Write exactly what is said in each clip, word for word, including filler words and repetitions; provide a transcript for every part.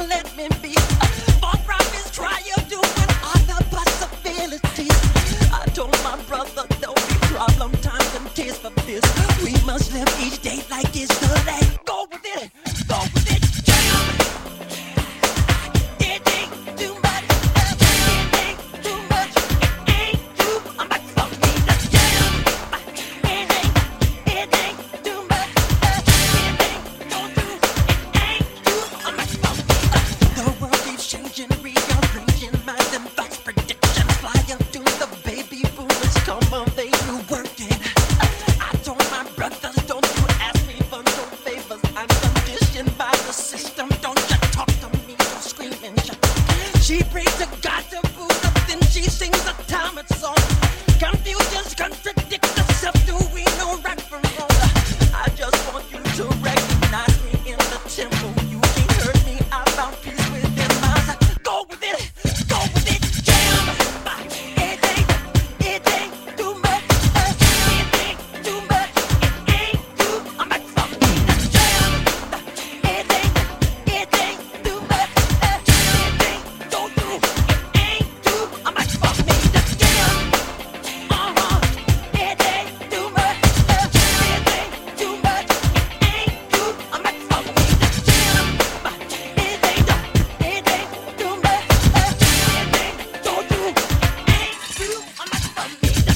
let me be. For prophets try you doing other possibilities. I told my brother don't be problem, time and taste for this. We must live each day like it's the last. Go with it, go with it, jam. It ain't too much, it ain't too much, it ain't too much for me to jam. It ain't, it ain't too much, it ain't don't do, it ain't too much for me. The world keeps changing, rearranging minds and thoughts, predictions fly up to the baby boomers. Come on, they do working. I told my brothers, don't you ask me for no favors. I'm conditioned by the system. Don't you talk to me, don't scream and shout. She prays to God to boot up, then she sings a Talmud song. Confusions contradict herself. Do we know right from wrong? I just want you to recognize me in the temple. You can't hurt me. I found peace within myself. Go with it, go with it, jam. It ain't, it ain't too much. It ain't too much. It ain't too much for me to jam. It ain't, it ain't too much. It ain't don't do. It ain't too much for me to jam. Uh-huh. It ain't too much. It ain't too much. It ain't too much for me to jam. It ain't, it ain't too much. It ain't don't do. It ain't too much for me to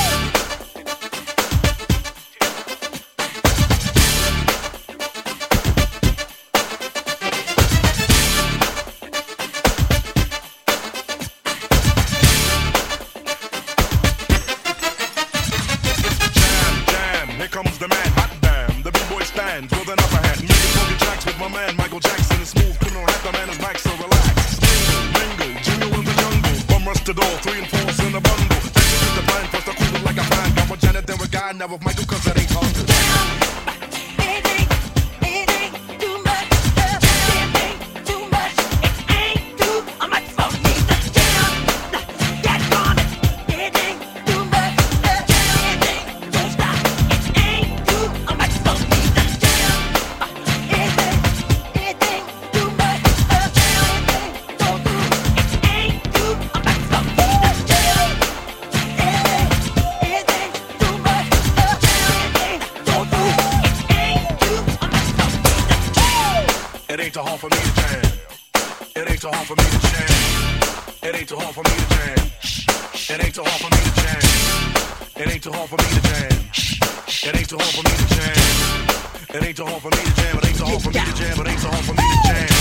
Jam, jam, here comes the man, hot damn. The B-boy stands with an upper hand. Making funky tracks with my man Michael Jackson. Is smooth, criminal, hat the man is back, so relax. Mingle, mingle, jingle in the jungle. Bum rush the door, three and four's in a bundle. Execute the plan, first I cool it like a fan. Got with Janet, then with Guy, now with Michael, cause that ain't hard. It ain't, it ain't too much. It ain't too much. It ain't too much for me to jam. Get on it. It ain't too much. It ain't don't stop. It ain't too much for me to jam. It ain't, it ain't too much. It ain't don't do. It ain't too much for me to jam. It ain't, it ain't too much. It ain't don't do. It ain't too much for me to jam. It ain't too hard for me to jam. It ain't too hard for me to jam. It ain't too hard for me to jam. It ain't too hard for me to jam. It ain't too hard for me to jam. It ain't too hard for me to jam. It ain't too hard for me to jam. It ain't too hard for me to jam. It ain't too hard for me to jam.